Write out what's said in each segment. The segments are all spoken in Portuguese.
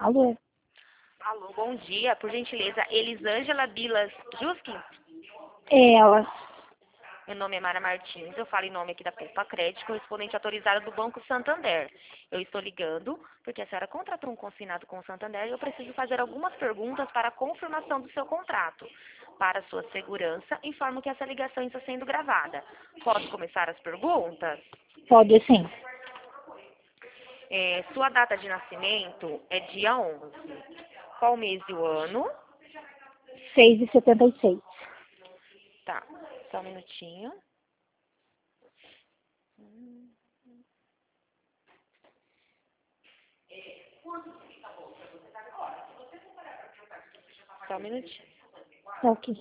Alô? Alô, bom dia. Por gentileza, Elisângela Bilas Juskin? É ela. Meu nome é Mara Martins, eu falo em nome aqui da Poupa Crédito, correspondente autorizada do Banco Santander. Eu estou ligando porque a senhora contratou um consignado com o Santander e eu preciso fazer algumas perguntas para a confirmação do seu contrato. Para sua segurança, informo que essa ligação está sendo gravada. Posso começar as perguntas? Pode sim. Sua data de nascimento é dia 11. Qual mês e o ano? 6,76. Tá, só um minutinho. Só um minutinho. Tá ok.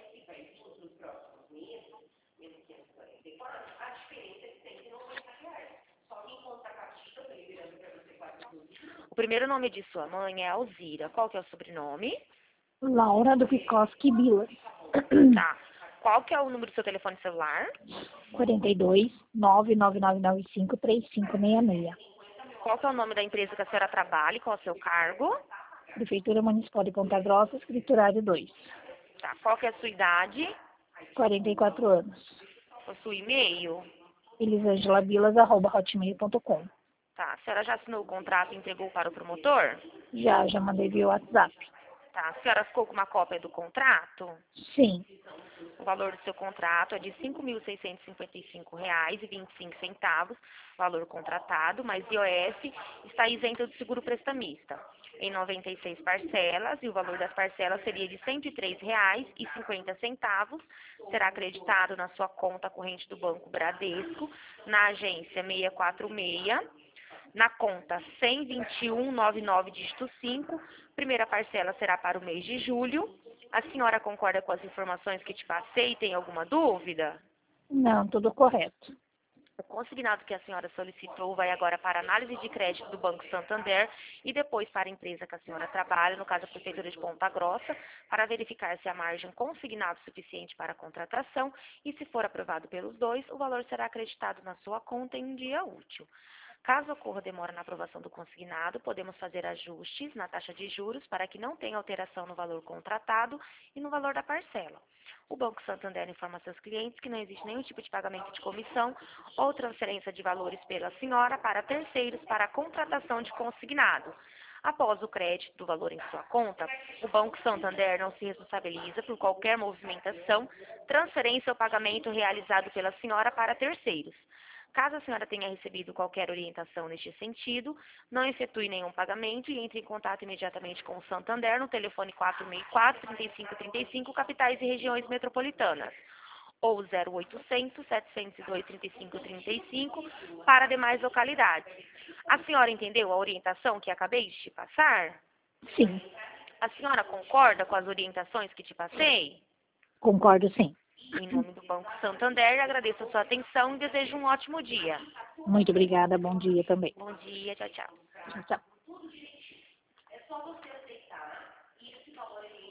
O primeiro nome de sua mãe é Alzira. Qual que é o sobrenome? Laura do Picoski Bilas. Tá. Qual que é o número do seu telefone celular? 42 99995 3566. Qual que é o nome da empresa que a senhora trabalha e qual é o seu cargo? Prefeitura Municipal de Ponta Grossa, escriturário 2. Tá. Qual que é a sua idade? 44 anos. Possui e-mail? elisangelabilas@hotmail.com. Tá. A senhora já assinou o contrato e entregou para o promotor? Já mandei via WhatsApp. Tá. A senhora ficou com uma cópia do contrato? Sim. O valor do seu contrato é de R$ 5.655,25, valor contratado, mas IOF está isento do seguro prestamista, em 96 parcelas, e o valor das parcelas seria de R$ 103,50, será acreditado na sua conta corrente do Banco Bradesco, na agência 646, na conta 1002199, dígito 5, primeira parcela será para o mês de julho. A senhora concorda com as informações que te passei? Tem alguma dúvida? Não, tudo correto. O consignado que a senhora solicitou vai agora para análise de crédito do Banco Santander e depois para a empresa que a senhora trabalha, no caso a Prefeitura de Ponta Grossa, para verificar se há margem consignado suficiente para a contratação e, se for aprovado pelos dois, o valor será acreditado na sua conta em um dia útil. Caso ocorra demora na aprovação do consignado, podemos fazer ajustes na taxa de juros para que não tenha alteração no valor contratado e no valor da parcela. O Banco Santander informa a seus clientes que não existe nenhum tipo de pagamento de comissão ou transferência de valores pela senhora para terceiros para a contratação de consignado. Após o crédito do valor em sua conta, o Banco Santander não se responsabiliza por qualquer movimentação, transferência ou pagamento realizado pela senhora para terceiros. Caso a senhora tenha recebido qualquer orientação neste sentido, não efetue nenhum pagamento e entre em contato imediatamente com o Santander no telefone 464-3535, capitais e regiões metropolitanas, ou 0800-702-3535 para demais localidades. A senhora entendeu a orientação que acabei de te passar? Sim. A senhora concorda com as orientações que te passei? Concordo sim. Em nome do Banco Santander, agradeço a sua atenção e desejo um ótimo dia. Muito obrigada. Bom dia também. Bom dia, tchau, tchau. Tchau, tchau.